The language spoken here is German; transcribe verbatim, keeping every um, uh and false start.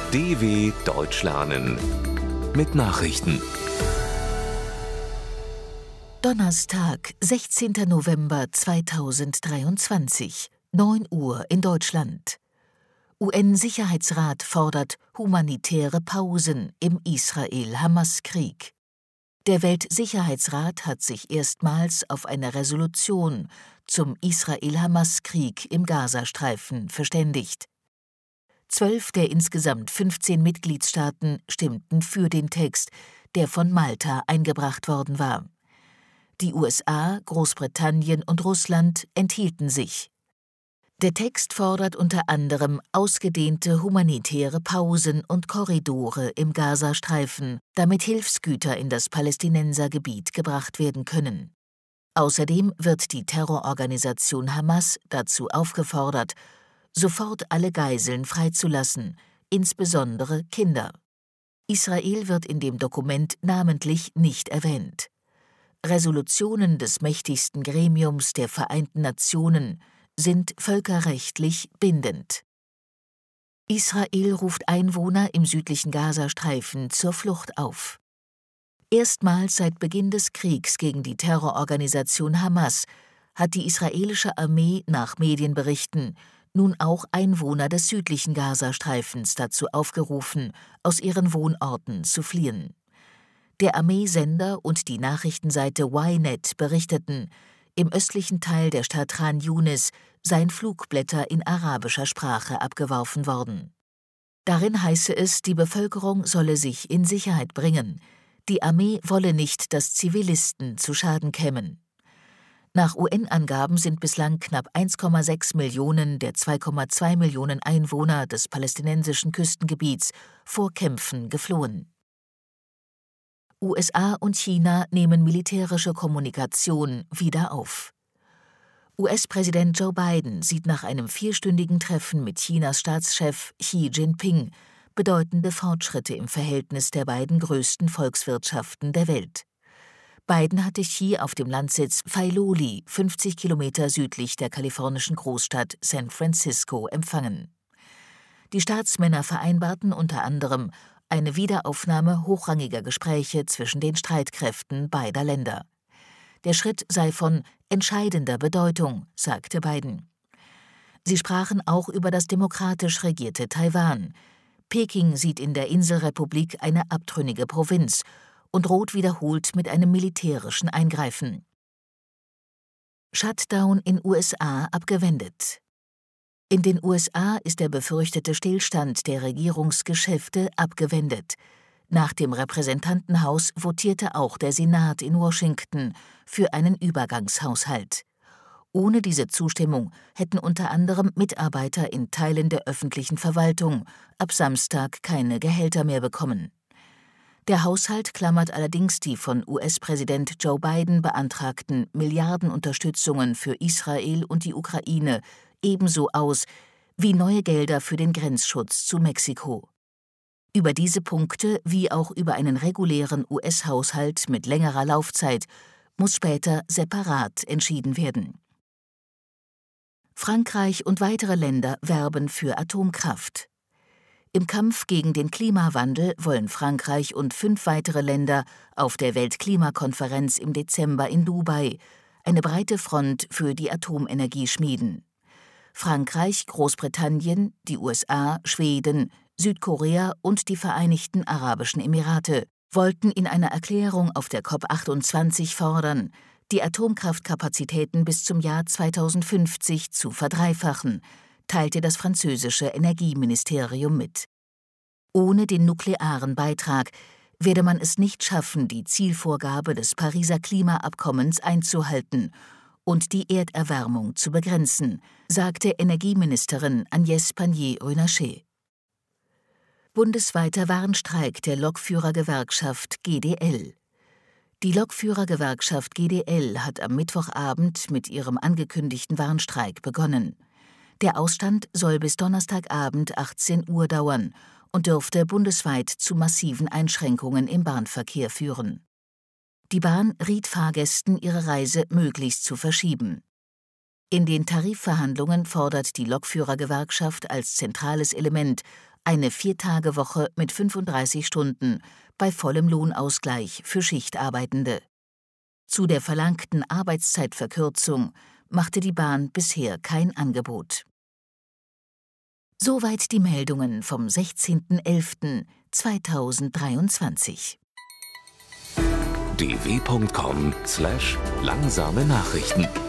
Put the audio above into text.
D W Deutsch lernen mit Nachrichten. Donnerstag, sechzehnter November zweitausenddreiundzwanzig, neun Uhr in Deutschland. U N-Sicherheitsrat fordert humanitäre Pausen im Israel-Hamas-Krieg. Der Weltsicherheitsrat hat sich erstmals auf eine Resolution zum Israel-Hamas-Krieg im Gazastreifen verständigt. Zwölf der insgesamt fünfzehn Mitgliedstaaten stimmten für den Text, der von Malta eingebracht worden war. Die U S A, Großbritannien und Russland enthielten sich. Der Text fordert unter anderem ausgedehnte humanitäre Pausen und Korridore im Gazastreifen, damit Hilfsgüter in das Palästinensergebiet gebracht werden können. Außerdem wird die Terrororganisation Hamas dazu aufgefordert, sofort alle Geiseln freizulassen, insbesondere Kinder. Israel wird in dem Dokument namentlich nicht erwähnt. Resolutionen des mächtigsten Gremiums der Vereinten Nationen sind völkerrechtlich bindend. Israel ruft Einwohner im südlichen Gazastreifen zur Flucht auf. Erstmals seit Beginn des Kriegs gegen die Terrororganisation Hamas hat die israelische Armee nach Medienberichten nun auch Einwohner des südlichen Gazastreifens dazu aufgerufen, aus ihren Wohnorten zu fliehen. Der Armeesender und die Nachrichtenseite Ynet berichteten, im östlichen Teil der Stadt Khan Yunis seien Flugblätter in arabischer Sprache abgeworfen worden. Darin heiße es, die Bevölkerung solle sich in Sicherheit bringen. Die Armee wolle nicht, dass Zivilisten zu Schaden kämen. Nach U N-Angaben sind bislang knapp eins Komma sechs Millionen der zwei Komma zwei Millionen Einwohner des palästinensischen Küstengebiets vor Kämpfen geflohen. U S A und China nehmen militärische Kommunikation wieder auf. U S-Präsident Joe Biden sieht nach einem vierstündigen Treffen mit Chinas Staatschef Xi Jinping bedeutende Fortschritte im Verhältnis der beiden größten Volkswirtschaften der Welt. Biden hatte Xi auf dem Landsitz Failoli, fünfzig Kilometer südlich der kalifornischen Großstadt San Francisco, empfangen. Die Staatsmänner vereinbarten unter anderem eine Wiederaufnahme hochrangiger Gespräche zwischen den Streitkräften beider Länder. Der Schritt sei von entscheidender Bedeutung, sagte Biden. Sie sprachen auch über das demokratisch regierte Taiwan. Peking sieht in der Inselrepublik eine abtrünnige Provinz und droht wiederholt mit einem militärischen Eingreifen. Shutdown in U S A abgewendet. In den U S A ist der befürchtete Stillstand der Regierungsgeschäfte abgewendet. Nach dem Repräsentantenhaus votierte auch der Senat in Washington für einen Übergangshaushalt. Ohne diese Zustimmung hätten unter anderem Mitarbeiter in Teilen der öffentlichen Verwaltung ab Samstag keine Gehälter mehr bekommen. Der Haushalt klammert allerdings die von U S-Präsident Joe Biden beantragten Milliardenunterstützungen für Israel und die Ukraine ebenso aus wie neue Gelder für den Grenzschutz zu Mexiko. Über diese Punkte wie auch über einen regulären U S-Haushalt mit längerer Laufzeit muss später separat entschieden werden. Frankreich und weitere Länder werben für Atomkraft. Im Kampf gegen den Klimawandel wollen Frankreich und fünf weitere Länder auf der Weltklimakonferenz im Dezember in Dubai eine breite Front für die Atomenergie schmieden. Frankreich, Großbritannien, die U S A, Schweden, Südkorea und die Vereinigten Arabischen Emirate wollten in einer Erklärung auf der COP achtundzwanzig fordern, die Atomkraftkapazitäten bis zum Jahr zweitausendfünfzig zu verdreifachen, teilte das französische Energieministerium mit. Ohne den nuklearen Beitrag werde man es nicht schaffen, die Zielvorgabe des Pariser Klimaabkommens einzuhalten und die Erderwärmung zu begrenzen, sagte Energieministerin Agnès Pannier-Runacher. Bundesweiter Warnstreik der Lokführergewerkschaft G D L. Die Lokführergewerkschaft G D L hat am Mittwochabend mit ihrem angekündigten Warnstreik begonnen. Der Ausstand soll bis Donnerstagabend achtzehn Uhr dauern und dürfte bundesweit zu massiven Einschränkungen im Bahnverkehr führen. Die Bahn riet Fahrgästen, ihre Reise möglichst zu verschieben. In den Tarifverhandlungen fordert die Lokführergewerkschaft als zentrales Element eine Viertagewoche mit fünfunddreißig Stunden bei vollem Lohnausgleich für Schichtarbeitende. Zu der verlangten Arbeitszeitverkürzung machte die Bahn bisher kein Angebot. Soweit die Meldungen vom sechzehnten elften zweitausenddreiundzwanzig. d w punkt com slash langsame Nachrichten